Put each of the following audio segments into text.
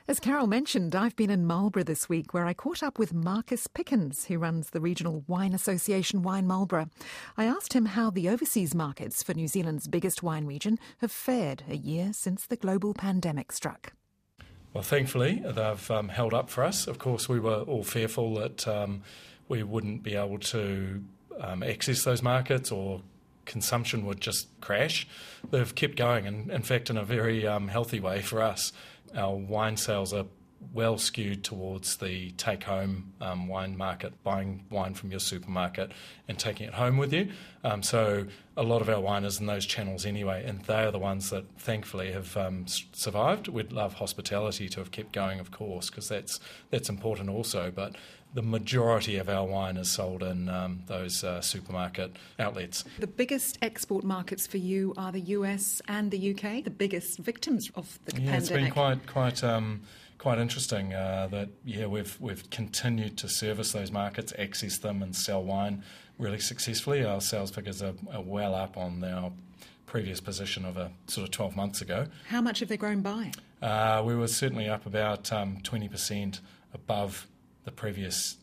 As Carol mentioned, I've been in Marlborough this week where I caught up with Marcus Pickens, who runs the Regional Wine Association Wine Marlborough. I asked him how the overseas markets for New Zealand's biggest wine region have fared a year since the global pandemic struck. Well, thankfully, they've held up for us. Of course, we were all fearful that we wouldn't be able to access those markets or consumption would just crash. They've kept going, and in fact, in a very healthy way for us. Our wine sales are well skewed towards the take-home wine market, buying wine from your supermarket and taking it home with you. So a lot of our wine is in those channels anyway, and they are the ones that thankfully have survived. We'd love hospitality to have kept going, of course, because that's important also, but the majority of our wine is sold in those supermarket outlets. The biggest export markets for you are the US and the UK, the biggest victims of the pandemic. It's been quite interesting that we've continued to service those markets, access them and sell wine really successfully. Our sales figures are well up on our previous position of sort of 12 months ago. How much have they grown by? We were certainly up about 20% above the previous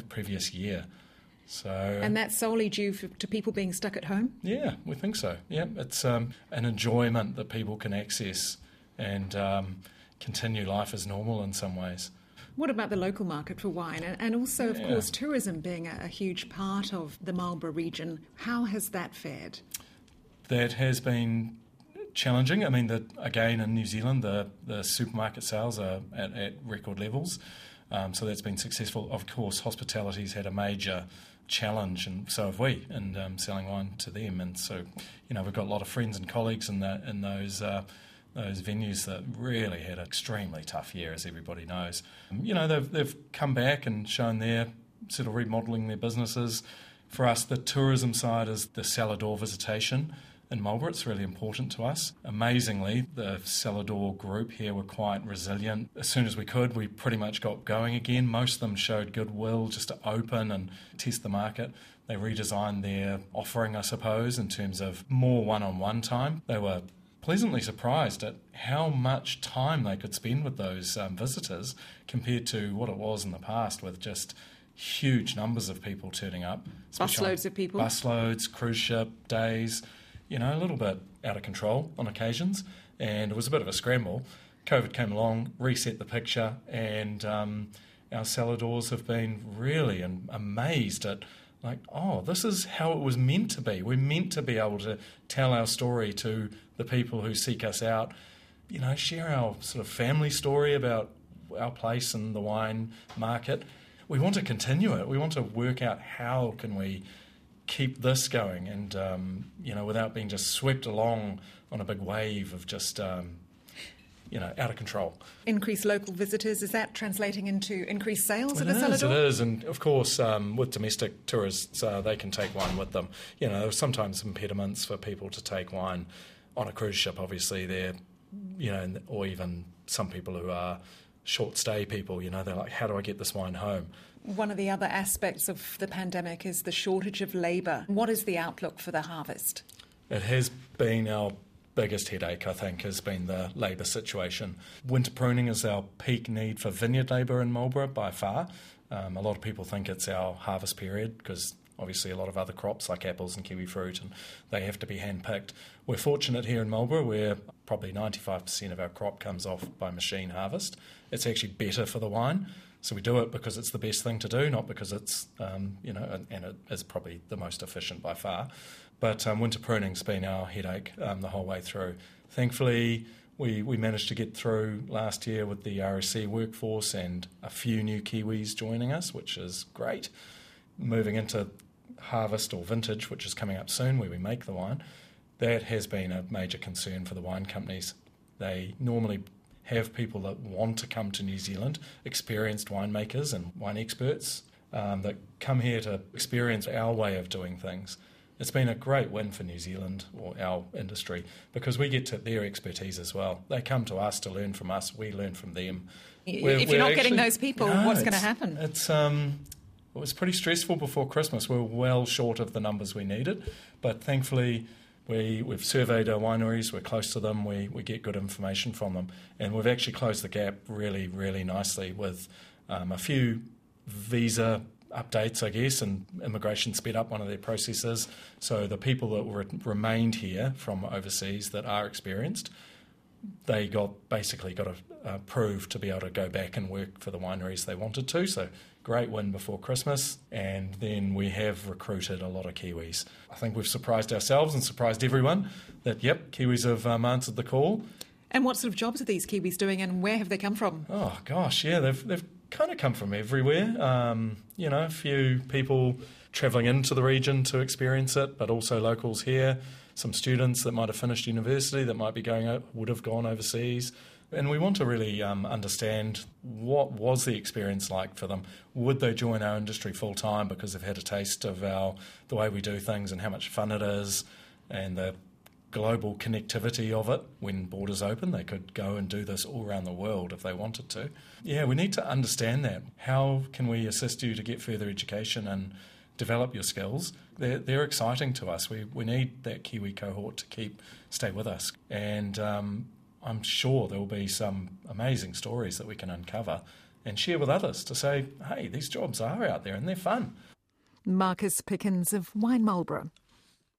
year. So, and that's solely due to people being stuck at home? Yeah, we think so. Yeah, it's an enjoyment that people can access and continue life as normal in some ways. What about the local market for wine? And also, of course, tourism being a huge part of the Marlborough region. How has that fared? That has been challenging. I mean, again, in New Zealand, the supermarket sales are at record levels. So that's been successful. Of course, hospitality's had a major challenge, and so have we, in selling wine to them. And so, we've got a lot of friends and colleagues in those venues that really had an extremely tough year, as everybody knows. They've come back and shown they're sort of remodelling their businesses. For us, the tourism side is the cellar door visitation. In Marlborough, it's really important to us. Amazingly, the cellar door group here were quite resilient. As soon as we could, we pretty much got going again. Most of them showed goodwill just to open and test the market. They redesigned their offering, I suppose, in terms of more one-on-one time. They were pleasantly surprised at how much time they could spend with those visitors compared to what it was in the past, with just huge numbers of people turning up. Busloads of people. Busloads, cruise ship days. A little bit out of control on occasions, and it was a bit of a scramble. COVID came along, reset the picture, and our cellar doors have been really amazed at, this is how it was meant to be. We're meant to be able to tell our story to the people who seek us out, share our sort of family story about our place in the wine market. We want to continue it. We want to work out how can we keep this going and, without being just swept along on a big wave of just, out of control. Increased local visitors, is that translating into increased sales at the cellar door? It is, and of course, with domestic tourists, they can take wine with them. There are sometimes impediments for people to take wine on a cruise ship, obviously, there, or even some people who are short stay people, they're like, how do I get this wine home? One of the other aspects of the pandemic is the shortage of labour. What is the outlook for the harvest? It has been our biggest headache, I think, has been the labour situation. Winter pruning is our peak need for vineyard labour in Marlborough by far. A lot of people think it's our harvest period because obviously a lot of other crops like apples and kiwi fruit, and they have to be hand-picked. We're fortunate here in Marlborough where probably 95% of our crop comes off by machine harvest. It's actually better for the wine. So we do it because it's the best thing to do, not because it's, and it is probably the most efficient by far. But winter pruning's been our headache the whole way through. Thankfully, we managed to get through last year with the RSC workforce and a few new Kiwis joining us, which is great. Moving into harvest or vintage, which is coming up soon, where we make the wine, that has been a major concern for the wine companies. They normally have people that want to come to New Zealand, experienced winemakers and wine experts that come here to experience our way of doing things. It's been a great win for New Zealand or our industry because we get to their expertise as well. They come to us to learn from us, we learn from them. If you're not getting those people, what's going to happen? It was pretty stressful before Christmas. We were well short of the numbers we needed, but thankfully We've surveyed our wineries, we're close to them, we get good information from them, and we've actually closed the gap really, really nicely with a few visa updates, I guess, and immigration sped up one of their processes. So the people that remained here from overseas that are experienced, they basically got approved to be able to go back and work for the wineries they wanted to. So great win before Christmas. And then we have recruited a lot of Kiwis. I think we've surprised ourselves and surprised everyone that, yep, Kiwis have answered the call. And what sort of jobs are these Kiwis doing and where have they come from? Oh, gosh, yeah, they've kind of come from everywhere. A few people travelling into the region to experience it, but also locals here, some students that might have finished university that would have gone overseas. And we want to really understand what was the experience like for them. Would they join our industry full time because they've had a taste of the way we do things and how much fun it is and the global connectivity of it? When borders open, they could go and do this all around the world if they wanted to. Yeah, we need to understand that. How can we assist you to get further education and develop your skills? They're exciting to us. We need that Kiwi cohort to stay with us. And I'm sure there will be some amazing stories that we can uncover and share with others to say, hey, these jobs are out there and they're fun. Marcus Pickens of Wine Marlborough.